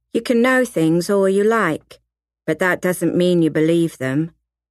You can know things all you like, but that doesn't mean you believe them.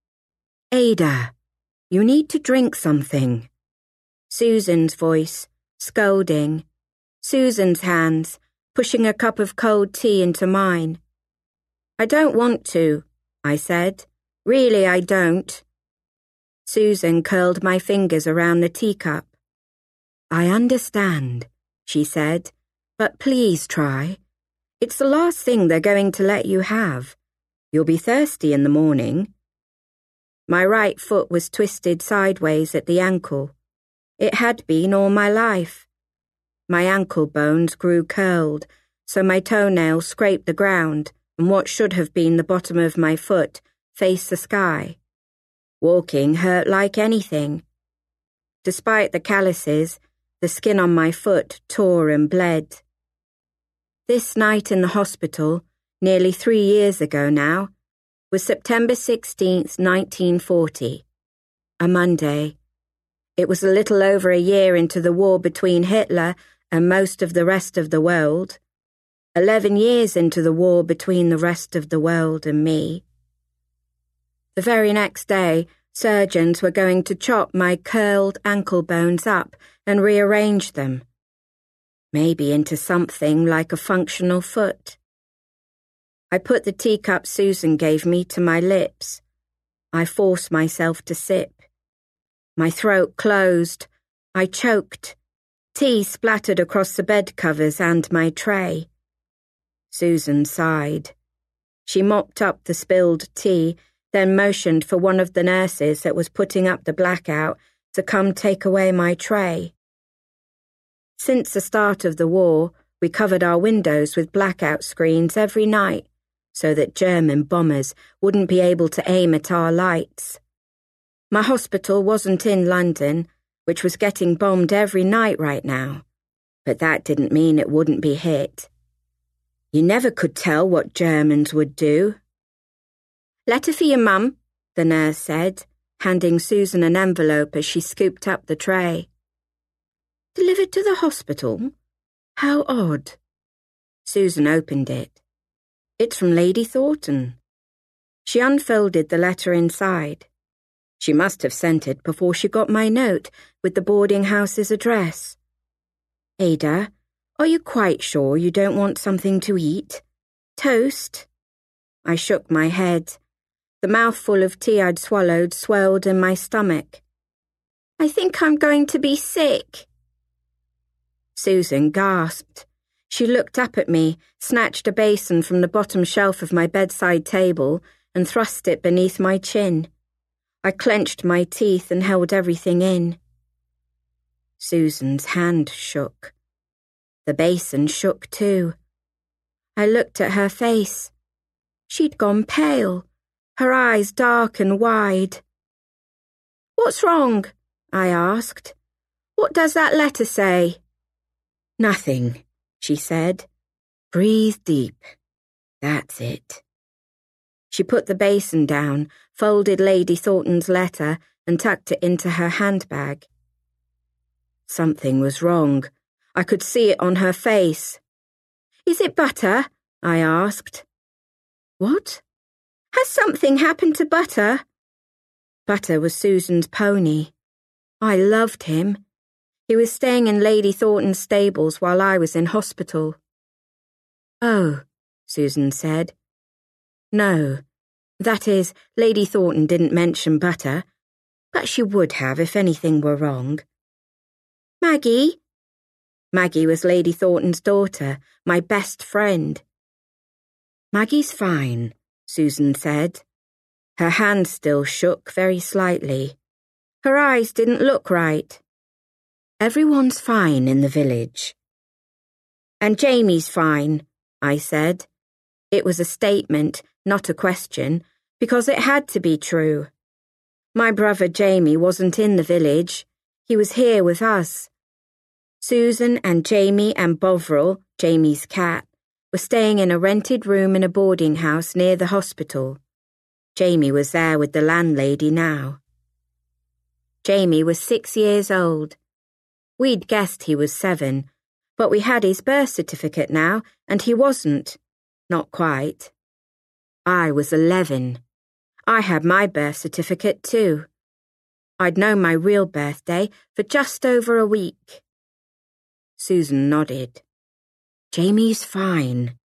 Ada, you need to drink something. Susan's voice, scolding. Susan's hands, pushing a cup of cold tea into mine. I don't want to, I said. Really, I don't. Susan curled my fingers around the teacup. I understand, she said, but please try. It's the last thing they're going to let you have. You'll be thirsty in the morning. My right foot was twisted sideways at the ankle. It had been all my life. My ankle bones grew curled, so my toenails scraped the ground, and what should have been the bottom of my foot faced the sky. Walking hurt like anything. Despite the calluses, the skin on my foot tore and bled. This night in the hospital, nearly 3 years ago now, was September 16th, 1940. A Monday. It was a little over a year into the war between Hitler and most of the rest of the world. 11 years into the war between the rest of the world and me. The very next day, surgeons were going to chop my curled ankle bones up and rearrange them. Maybe into something like a functional foot. I put the teacup Susan gave me to my lips. I forced myself to sip. My throat closed. I choked. Tea splattered across the bed covers and my tray. Susan sighed. She mopped up the spilled tea, then motioned for one of the nurses that was putting up the blackout to come take away my tray. Since the start of the war, we covered our windows with blackout screens every night so that German bombers wouldn't be able to aim at our lights. My hospital wasn't in London, which was getting bombed every night right now, but that didn't mean it wouldn't be hit. You never could tell what Germans would do. Letter for your mum, the nurse said, handing Susan an envelope as she scooped up the tray. Delivered to the hospital? How odd. Susan opened it. It's from Lady Thornton. She unfolded the letter inside. She must have sent it before she got my note with the boarding house's address. Ada, are you quite sure you don't want something to eat? Toast? I shook my head. The mouthful of tea I'd swallowed swelled in my stomach. I think I'm going to be sick. Susan gasped. She looked up at me, snatched a basin from the bottom shelf of my bedside table, and thrust it beneath my chin. I clenched my teeth and held everything in. Susan's hand shook. The basin shook too. I looked at her face. She'd gone pale, her eyes dark and wide. What's wrong? I asked. What does that letter say? Nothing, she said. Breathe deep. That's it. She put the basin down, folded Lady Thornton's letter, and tucked it into her handbag. Something was wrong. I could see it on her face. Is it Butter? I asked. What? Has something happened to Butter? Butter was Susan's pony. I loved him. He was staying in Lady Thornton's stables while I was in hospital. Oh, Susan said. No, that is, Lady Thornton didn't mention Butter, but she would have if anything were wrong. Maggie? Maggie was Lady Thornton's daughter, my best friend. Maggie's fine, Susan said. Her hand still shook very slightly. Her eyes didn't look right. Everyone's fine in the village. And Jamie's fine, I said. It was a statement, not a question, because it had to be true. My brother Jamie wasn't in the village. He was here with us. Susan and Jamie and Bovril, Jamie's cat, were staying in a rented room in a boarding house near the hospital. Jamie was there with the landlady now. Jamie was 6 years old. We'd guessed he was 7, but we had his birth certificate now, and he wasn't. Not quite. I was 11. I had my birth certificate too. I'd known my real birthday for just over a week. Susan nodded. Jamie's fine.